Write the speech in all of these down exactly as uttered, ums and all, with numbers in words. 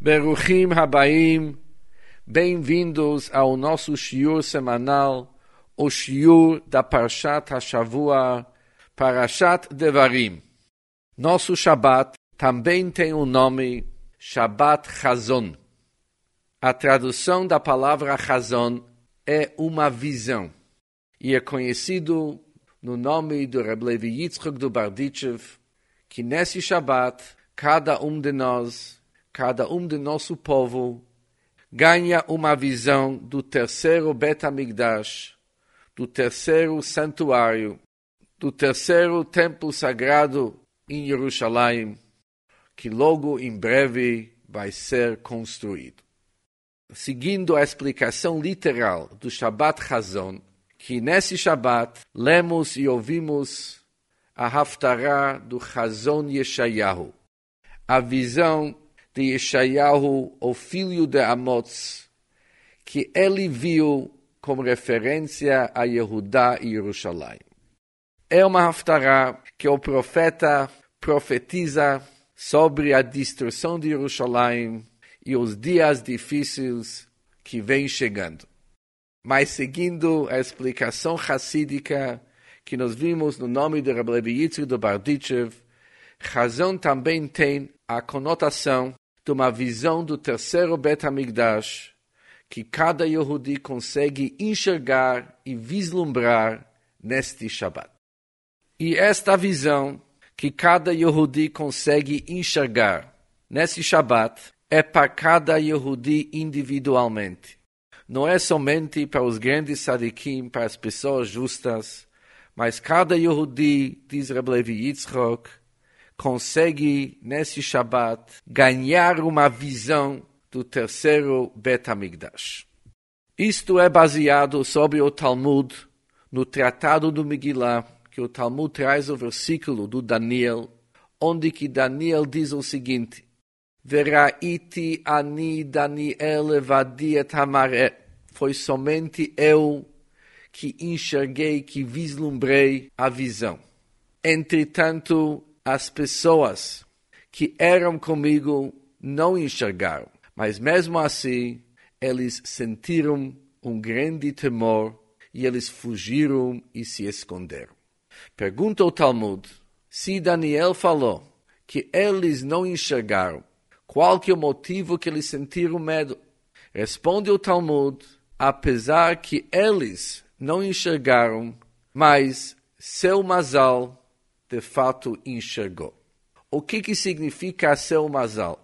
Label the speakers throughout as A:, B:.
A: Beruchim Habaim, bem-vindos ao nosso shiur semanal, o shiur da Parshat HaShavua, Parashat Devarim. Nosso Shabbat também tem o nome Shabbat Chazon. A tradução da palavra Chazon é uma visão, e é conhecido no nome do Reb Levi Yitzchok do Barditchev, que nesse Shabbat, cada um de nós, cada um de nosso povo, ganha uma visão do terceiro Bet HaMikdash, do terceiro santuário, do terceiro templo sagrado em Jerusalém, que logo em breve vai ser construído. Seguindo a explicação literal do Shabbat Chazon, que nesse Shabbat lemos e ouvimos a Haftarah do Chazon Yeshayahu, a visão de Yeshayahu, o filho de Amoz, que ele viu como referência a Yehudá e Jerusalém. É uma Haftarah que o profeta profetiza sobre a destruição de Jerusalém e os dias difíceis que vêm chegando. Mas seguindo a explicação hassídica que nós vimos no nome de Reb Levi Yitzchok do Barditchev, Chazon também tem a conotação de uma visão do terceiro Bet HaMikdash que cada Yehudi consegue enxergar e vislumbrar neste Shabbat. E esta visão que cada Yehudi consegue enxergar nesse Shabbat é para cada Yehudi individualmente. Não é somente para os grandes tzadikim, para as pessoas justas, mas cada Yehudi, diz Reb Levi Yitzchok, consegue, nesse Shabbat, ganhar uma visão do terceiro Bet HaMikdash. Isto é baseado sobre o Talmud, no Tratado do Megillah, que o Talmud traz o versículo do Daniel, onde que Daniel diz o seguinte: Veraiti ani Daniel levadi et hamaré. Foi somente eu que enxerguei, que vislumbrei a visão. Entretanto, as pessoas que eram comigo não enxergaram, mas mesmo assim, eles sentiram um grande temor e eles fugiram e se esconderam. Pergunta o Talmud, se Daniel falou que eles não enxergaram, qual que é o motivo que eles sentiram medo? Responde o Talmud, apesar que eles não enxergaram, mas seu mazal de fato enxergou. O que que significa seu mazal?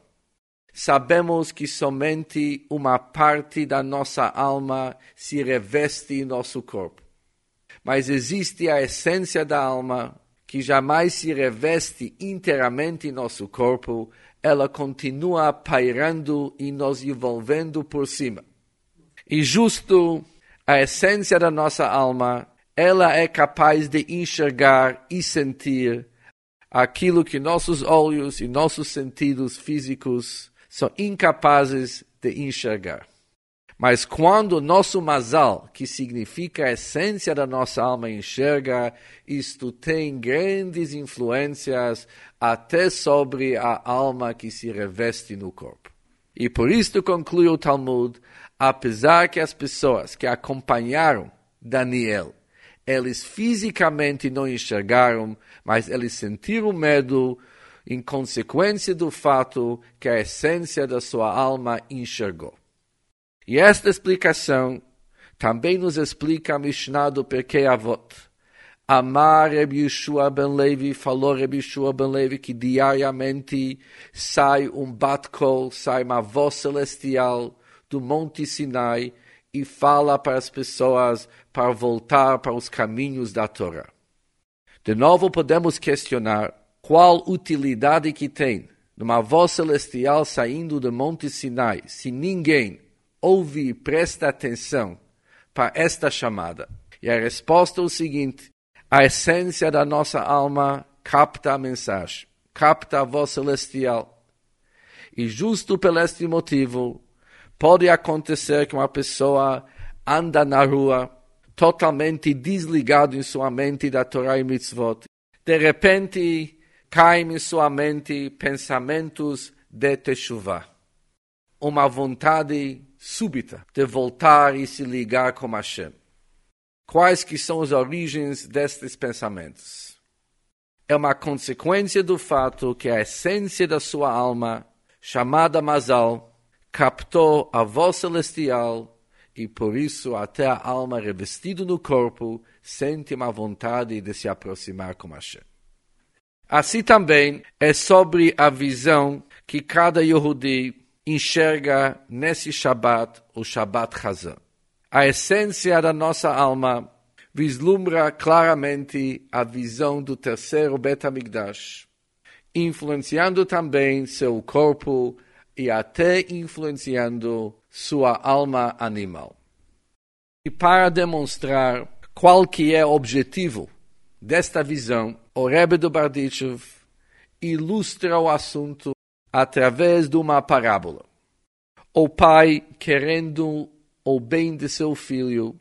A: Sabemos que somente uma parte da nossa alma se reveste em nosso corpo. Mas existe a essência da alma que jamais se reveste inteiramente em nosso corpo, ela continua pairando e nos envolvendo por cima. E justo a essência da nossa alma, ela é capaz de enxergar e sentir aquilo que nossos olhos e nossos sentidos físicos são incapazes de enxergar. Mas quando nosso mazal, que significa a essência da nossa alma, enxerga, isto tem grandes influências até sobre a alma que se reveste no corpo. E por isto conclui o Talmud, apesar que as pessoas que acompanharam Daniel, eles fisicamente não enxergaram, mas eles sentiram medo em consequência do fato que a essência da sua alma enxergou. E esta explicação também nos explica a Mishnah do Perkei Avot. Amar Reb Yeshua ben Levi, falou Reb Yeshua ben Levi que diariamente sai um bat-kol, sai uma voz celestial do Monte Sinai e fala para as pessoas para voltar para os caminhos da Torá. De novo podemos questionar qual utilidade que tem numa voz celestial saindo do Monte Sinai se ninguém ouve e presta atenção para esta chamada. E a resposta é o seguinte: a essência da nossa alma capta a mensagem, capta a voz celestial. E justo por este motivo, pode acontecer que uma pessoa anda na rua totalmente desligado em sua mente da Torá e Mitzvot. De repente, caem em sua mente pensamentos de Teshuvah. uma vontade súbita de voltar e se ligar com Hashem. Quais que são as origens destes pensamentos? É uma consequência do fato que a essência da sua alma, chamada Mazal, captou a voz celestial e por isso até a alma revestida no corpo sente uma vontade de se aproximar com Hashem. Assim também é sobre a visão que cada Yehudi enxerga nesse Shabbat, o Shabbat Chazan. A essência da nossa alma vislumbra claramente a visão do terceiro Bet HaMikdash, influenciando também seu corpo e até influenciando sua alma animal. E para demonstrar qual que é o objetivo desta visão, o Rebbe do Berditchev ilustra o assunto através de uma parábola. O pai, querendo o bem de seu filho,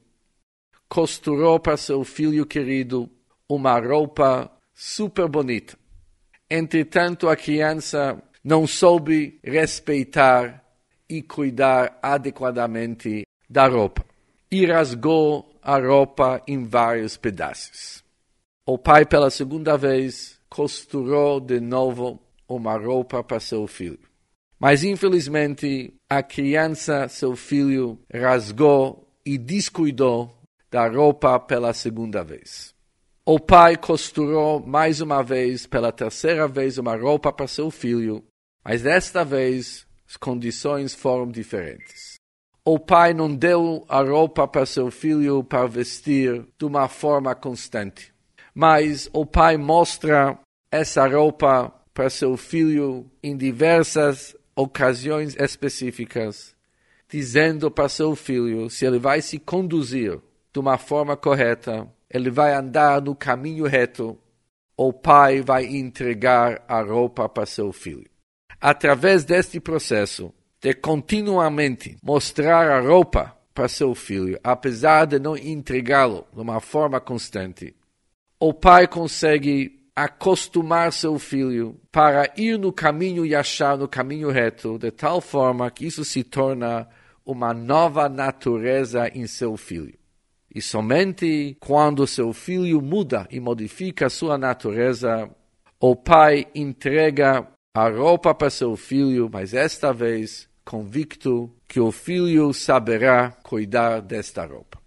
A: costurou para seu filho querido uma roupa super bonita. Entretanto, a criança não soube respeitar e cuidar adequadamente da roupa e rasgou a roupa em vários pedaços. O pai, pela segunda vez, costurou de novo uma roupa para seu filho. Mas, infelizmente, a criança, seu filho, rasgou e descuidou da roupa pela segunda vez. O pai costurou mais uma vez, pela terceira vez, uma roupa para seu filho, mas desta vez as condições foram diferentes. O pai não deu a roupa para seu filho para vestir de uma forma constante, mas o pai mostra essa roupa para seu filho em diversas ocasiões específicas, dizendo para seu filho se ele vai se conduzir de uma forma correta, ele vai andar no caminho reto, o pai vai entregar a roupa para seu filho. Através deste processo de continuamente mostrar a roupa para seu filho, apesar de não entregá-lo de uma forma constante, o pai consegue acostumar seu filho para ir no caminho e achar no caminho reto, de tal forma que isso se torna uma nova natureza em seu filho. E somente quando seu filho muda e modifica sua natureza, o pai entrega a roupa para seu filho, mas esta vez convicto que o filho saberá cuidar desta roupa.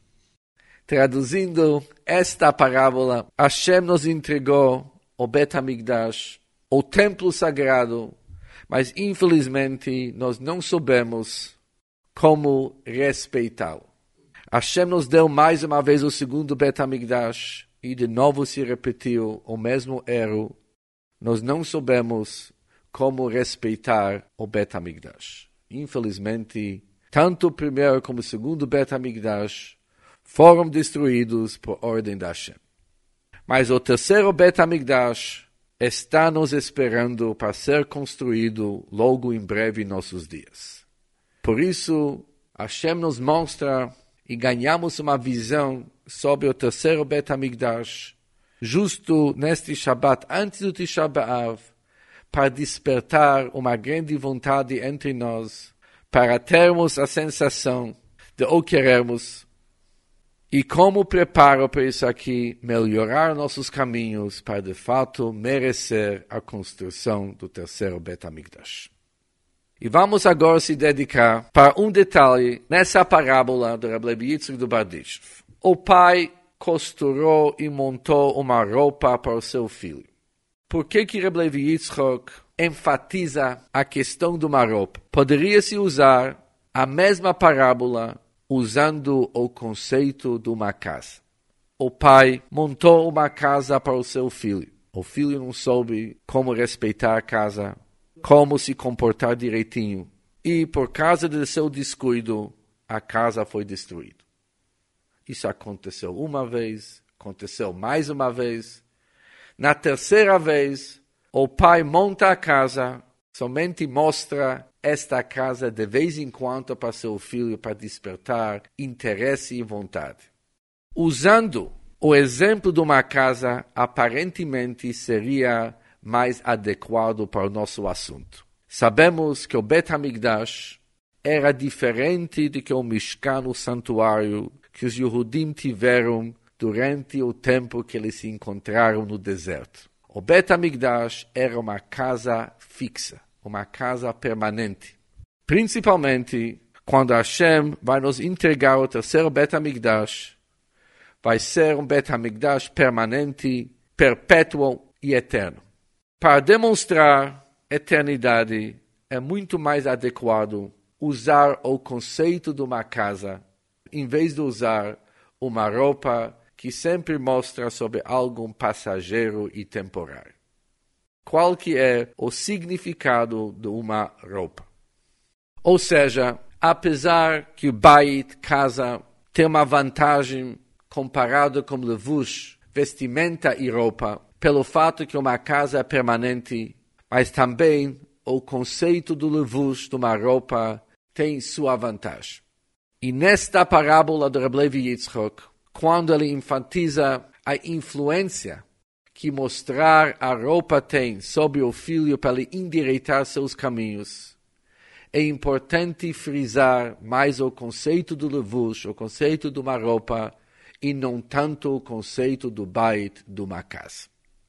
A: Traduzindo esta parábola, Hashem nos entregou o Bet HaMikdash, o templo sagrado, mas infelizmente nós não soubemos como respeitá-lo. Hashem nos deu mais uma vez o segundo Bet HaMikdash e de novo se repetiu o mesmo erro. Nós não soubemos como respeitar o Bet HaMikdash. Infelizmente, tanto o primeiro como o segundo Bet HaMikdash foram destruídos por ordem de Hashem. Mas o terceiro Bet HaMikdash está nos esperando para ser construído logo em breve em nossos dias. Por isso, Hashem nos mostra e ganhamos uma visão sobre o terceiro Bet HaMikdash, justo neste Shabbat, antes do Tisha B'Av, para despertar uma grande vontade entre nós, para termos a sensação de o querermos, e como preparo para isso aqui, melhorar nossos caminhos para de fato merecer a construção do terceiro Bet HaMikdash. E vamos agora se dedicar para um detalhe nessa parábola do Rebbe Levi Yitzchak do Berditchev. O pai costurou e montou uma roupa para o seu filho. Por que que Rebbe Levi Yitzchak enfatiza a questão de uma roupa? Poderia-se usar a mesma parábola usando o conceito de uma casa. O pai montou uma casa para o seu filho. O filho não soube como respeitar a casa, como se comportar direitinho. E por causa de seu descuido, a casa foi destruída. Isso aconteceu uma vez, aconteceu mais uma vez. Na terceira vez, o pai monta a casa, somente mostra esta casa de vez em quando para seu filho, para despertar interesse e vontade. Usando o exemplo de uma casa, aparentemente seria mais adequado para o nosso assunto. Sabemos que o Bet HaMikdash era diferente do que o Mishkan, o santuário, que os Yehudim tiveram durante o tempo que eles se encontraram no deserto. O Bet HaMikdash era uma casa fixa, uma casa permanente. Principalmente quando Hashem vai nos entregar o terceiro Bet HaMikdash, vai ser um Bet HaMikdash permanente, perpétuo e eterno. Para demonstrar eternidade, é muito mais adequado usar o conceito de uma casa, em vez de usar uma roupa que sempre mostra sobre algo passageiro e temporário. Qual que é o significado de uma roupa? Ou seja, apesar que o Bait, casa, tem uma vantagem comparada com levush, vestimenta e roupa, pelo fato que uma casa é permanente, mas também o conceito do levush, de uma roupa, tem sua vantagem. E nesta parábola do Reb Levi Yitzchok, quando ele enfatiza a influência que mostrar a roupa tem sobre o filho para ele endireitar seus caminhos, é importante frisar mais o conceito do levush, o conceito de uma roupa, e não tanto o conceito do bait, de uma casa.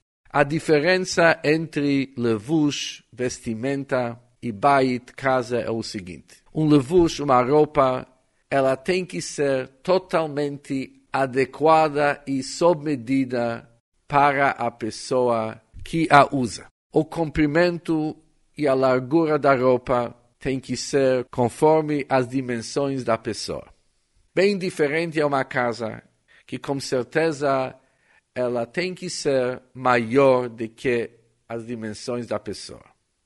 A: A diferença entre levush, vestimenta, e bait, casa, é o seguinte. Um levush, uma roupa, ela tem que ser totalmente adequada e sob medida para a pessoa que a usa. O comprimento e a largura da roupa tem que ser conforme as dimensões da pessoa. Bem diferente é uma casa que, com certeza, ela tem que ser maior do que as dimensões da pessoa.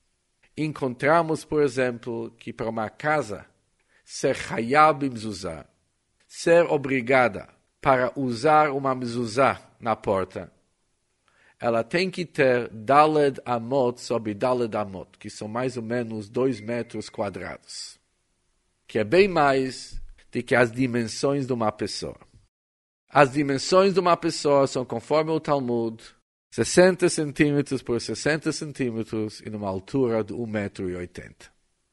A: Encontramos, por exemplo, que para uma casa ser hayab mezuzah, ser obrigada para usar uma mezuzah na porta, ela tem que ter daled amot sobre daled amot, que são mais ou menos dois metros quadrados, que é bem mais do que as dimensões de uma pessoa. As dimensões de uma pessoa são, conforme o Talmud, sessenta centímetros por sessenta centímetros e numa altura de um metro e oitenta.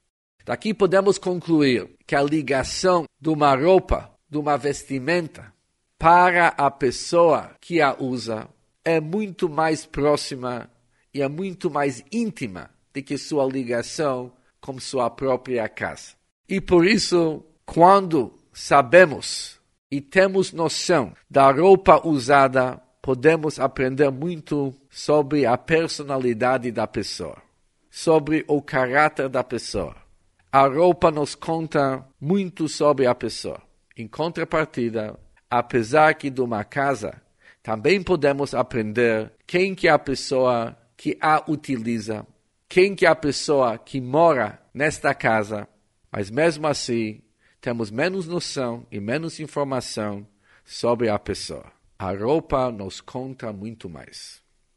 A: Daqui podemos concluir que a ligação de uma roupa, de uma vestimenta, para a pessoa que a usa é muito mais próxima e é muito mais íntima do que sua ligação com sua própria casa. E por isso, quando sabemos e temos noção da roupa usada, podemos aprender muito sobre a personalidade da pessoa, sobre o caráter da pessoa. A roupa nos conta muito sobre a pessoa. Em contrapartida, apesar que de uma casa, também podemos aprender quem que é a pessoa que a utiliza, quem que é a pessoa que mora nesta casa, mas mesmo assim, temos menos noção e menos informação sobre a pessoa. A roupa nos conta muito mais.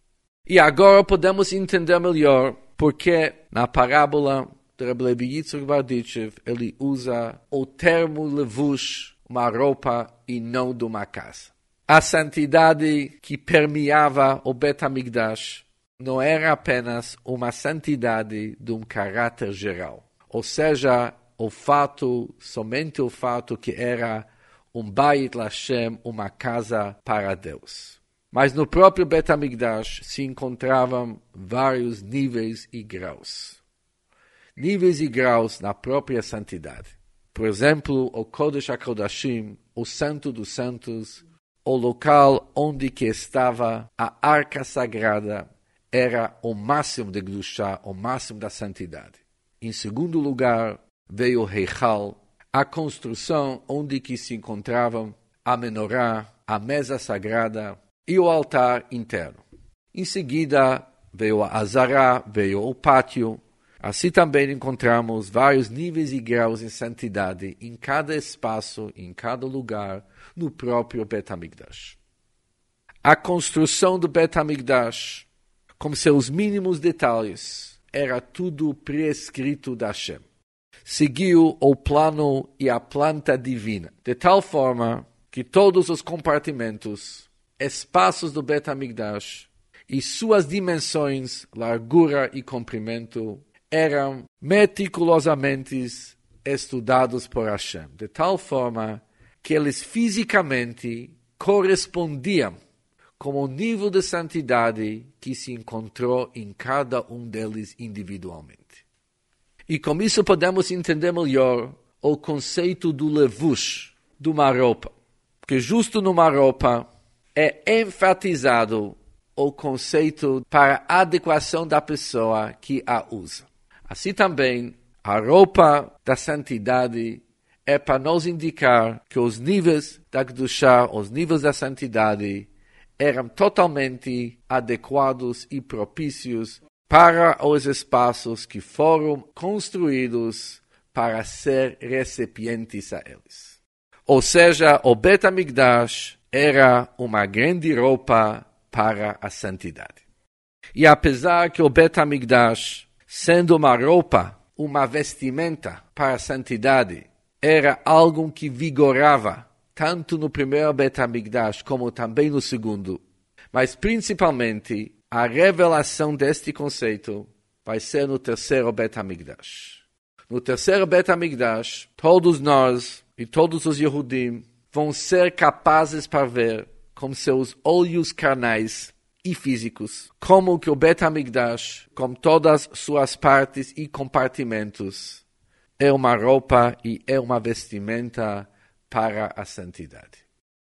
A: E agora podemos entender melhor porque na parábola de Reb Levi Yitzchok Berditchev ele usa o termo levush, uma roupa, e não de uma casa. A santidade que permeava o Bet HaMikdash não era apenas uma santidade de um caráter geral. Ou seja, o fato, somente o fato que era um Bait Lashem, uma casa para Deus. Mas no próprio Bet HaMikdash se encontravam vários níveis e graus. Níveis e graus na própria santidade. Por exemplo, o Kodesh HaKodashim, o Santo dos Santos, o local onde que estava a Arca Sagrada, era o máximo de Kedushá, o máximo da santidade. Em segundo lugar, veio o Heichal, a construção onde que se encontravam a menorá, a mesa sagrada e o altar interno. Em seguida, veio a Azará, veio o pátio. Assim também encontramos vários níveis e graus de santidade em cada espaço, em cada lugar, no próprio Bet HaMikdash. A construção do Bet HaMikdash, com seus mínimos detalhes, era tudo prescrito da Hashem. Seguiu o plano e a planta divina, de tal forma que todos os compartimentos, espaços do Bet HaMikdash e suas dimensões, largura e comprimento, eram meticulosamente estudados por Hashem, de tal forma que eles fisicamente correspondiam com o nível de santidade que se encontrou em cada um deles individualmente. E com isso podemos entender melhor o conceito do levush, de uma roupa. Porque justo numa roupa é enfatizado o conceito para a adequação da pessoa que a usa. Assim também, a roupa da santidade é para nos indicar que os níveis da Kedushá, os níveis da santidade, eram totalmente adequados e propícios para os espaços que foram construídos para ser recipientes a eles. Ou seja, o Bet HaMikdash era uma grande roupa para a santidade. E apesar que o Bet HaMikdash, sendo uma roupa, uma vestimenta para a santidade, era algo que vigorava tanto no primeiro Bet HaMikdash como também no segundo, mas principalmente a revelação deste conceito vai ser no terceiro Bet HaMikdash. No terceiro Bet HaMikdash, todos nós e todos os Yehudim vão ser capazes para ver com seus olhos carnais e físicos como que o Bet HaMikdash, com todas suas partes e compartimentos, é uma roupa e é uma vestimenta para a santidade.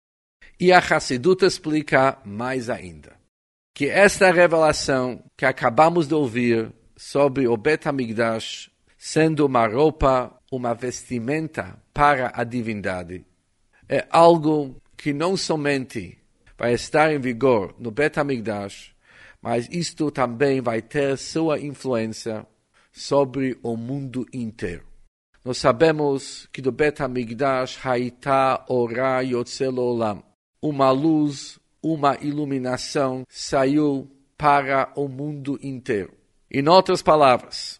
A: E a Hassidut explica mais ainda, que esta revelação que acabamos de ouvir sobre o Bet HaMikdash, sendo uma roupa, uma vestimenta para a divindade, é algo que não somente vai estar em vigor no Bet HaMikdash, mas isto também vai ter sua influência sobre o mundo inteiro. Nós sabemos que do Bet HaMikdash haita ora yotze leolam. Uma luz, uma iluminação saiu para o mundo inteiro. Em outras palavras,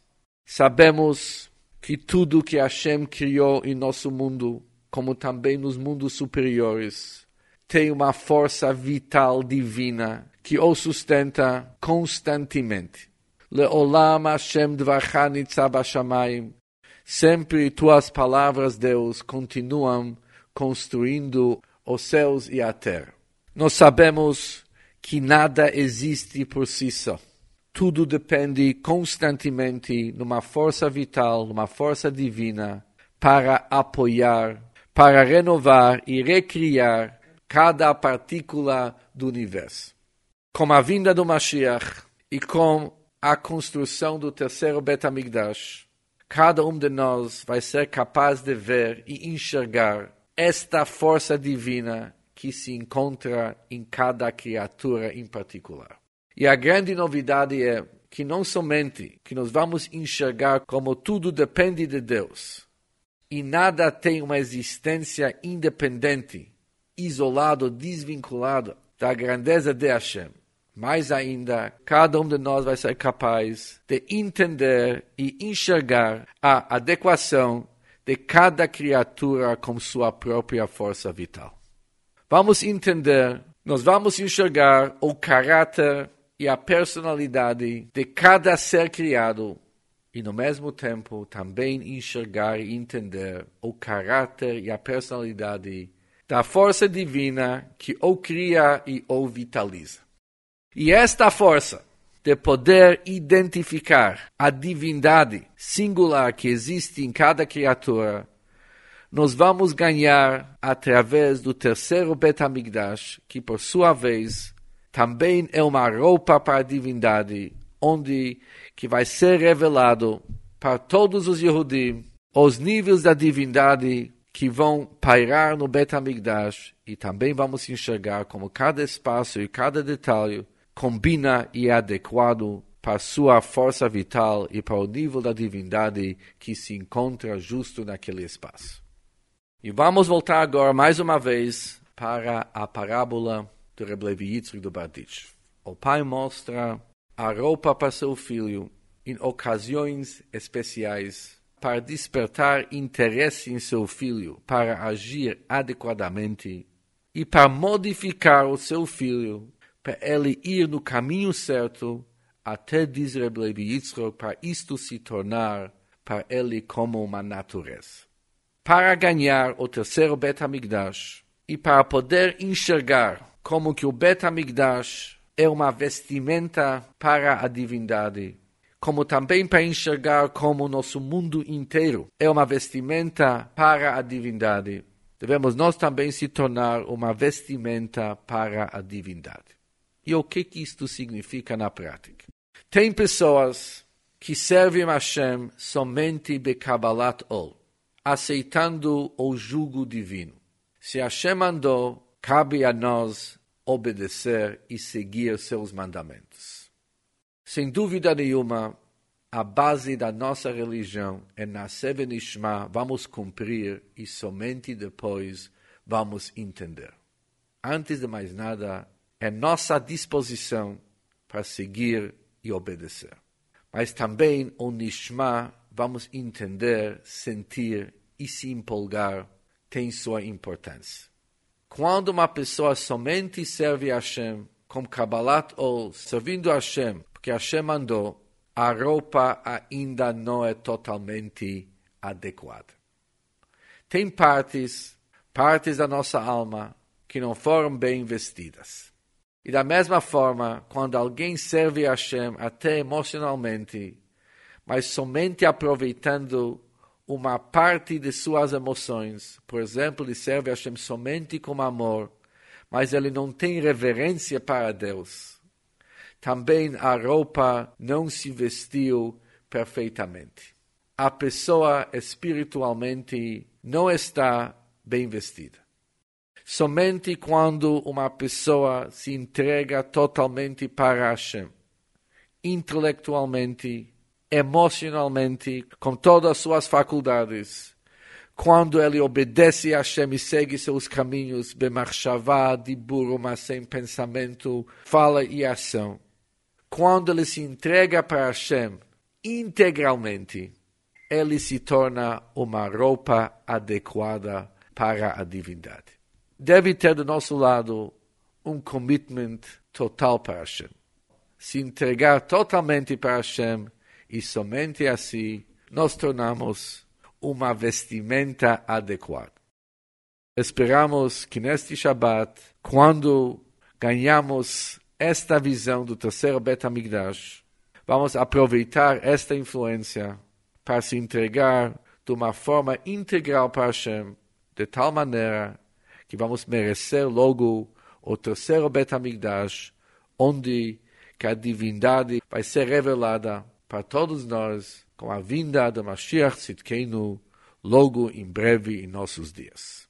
A: sabemos que tudo que Hashem criou em nosso mundo, como também nos mundos superiores, tem uma força vital divina que o sustenta constantemente. Leolam Hashem dvarcha nitzav bashamayim. Sempre tuas palavras, Deus, continuam construindo os céus e a terra. Nós sabemos que nada existe por si só. Tudo depende constantemente numa força vital, numa força divina, para apoiar, para renovar e recriar cada partícula do universo. Com a vinda do Mashiach e com a construção do terceiro Bet HaMikdash, cada um de nós vai ser capaz de ver e enxergar esta força divina que se encontra em cada criatura em particular. E a grande novidade é que não somente que nós vamos enxergar como tudo depende de Deus, e nada tem uma existência independente, isolado, desvinculado da grandeza de Hashem, mais ainda, cada um de nós vai ser capaz de entender e enxergar a adequação de cada criatura com sua própria força vital. Vamos entender, nós vamos enxergar o caráter e a personalidade de cada ser criado e, no mesmo tempo, também enxergar e entender o caráter e a personalidade da força divina que o cria e o vitaliza. E esta força de poder identificar a divindade singular que existe em cada criatura, nós vamos ganhar através do terceiro Bet HaMikdash, que por sua vez também é uma roupa para a divindade, onde que vai ser revelado para todos os Yehudim os níveis da divindade que vão pairar no Bet HaMikdash, e também vamos enxergar como cada espaço e cada detalhe combina e é adequado para sua força vital e para o nível da divindade que se encontra justo naquele espaço. E vamos voltar agora mais uma vez para a parábola do Reb Levi Yitzchak do Berditch. O pai mostra a roupa para seu filho em ocasiões especiais para despertar interesse em seu filho, para agir adequadamente e para modificar o seu filho, para ele ir no caminho certo, até diz Reb Levi Yitzchak, para isto se tornar para ele como uma natureza. Para ganhar o terceiro Bet HaMikdash e para poder enxergar como que o Bet HaMikdash é uma vestimenta para a divindade, como também para enxergar como o nosso mundo inteiro é uma vestimenta para a divindade, devemos nós também se tornar uma vestimenta para a divindade. E o que, que isto significa na prática? Tem pessoas que servem a Hashem somente de Kabbalat Ol, aceitando o jugo divino. Se Hashem mandou, cabe a nós obedecer e seguir seus mandamentos. Sem dúvida nenhuma, a base da nossa religião é nascer Venishma, vamos cumprir e somente depois vamos entender. Antes de mais nada, é nossa disposição para seguir e obedecer. Mas também o Nishma, vamos entender, sentir e se empolgar, tem sua importância. Quando uma pessoa somente serve a Hashem, com Kabbalat Ol, servindo a Hashem, porque Hashem mandou, a roupa ainda não é totalmente adequada. Tem partes, partes da nossa alma, que não foram bem vestidas. E da mesma forma, quando alguém serve a Hashem, até emocionalmente, mas somente aproveitando uma parte de suas emoções, por exemplo, ele serve a Hashem somente com amor, mas ele não tem reverência para Deus. Também a roupa não se vestiu perfeitamente. A pessoa espiritualmente não está bem vestida. Somente quando uma pessoa se entrega totalmente para Hashem, intelectualmente, emocionalmente, com todas as suas faculdades, quando ele obedece a Hashem e segue seus caminhos, bemachshavá, dibur, mas sem pensamento, fala e ação. Quando ele se entrega para Hashem integralmente, ele se torna uma roupa adequada para a divindade. Deve ter do nosso lado um commitment total para Hashem. Se entregar totalmente para Hashem e somente assim nós tornamos uma vestimenta adequada. Esperamos que neste Shabbat, quando ganhamos esta visão do terceiro Bet HaMikdash, vamos aproveitar esta influência para se entregar de uma forma integral para Hashem, de tal maneira que vamos merecer logo o terceiro Bet HaMikdash, onde que a divindade vai ser revelada para todos nós com a vinda do Mashiach Tzidkenu logo em breve em nossos dias.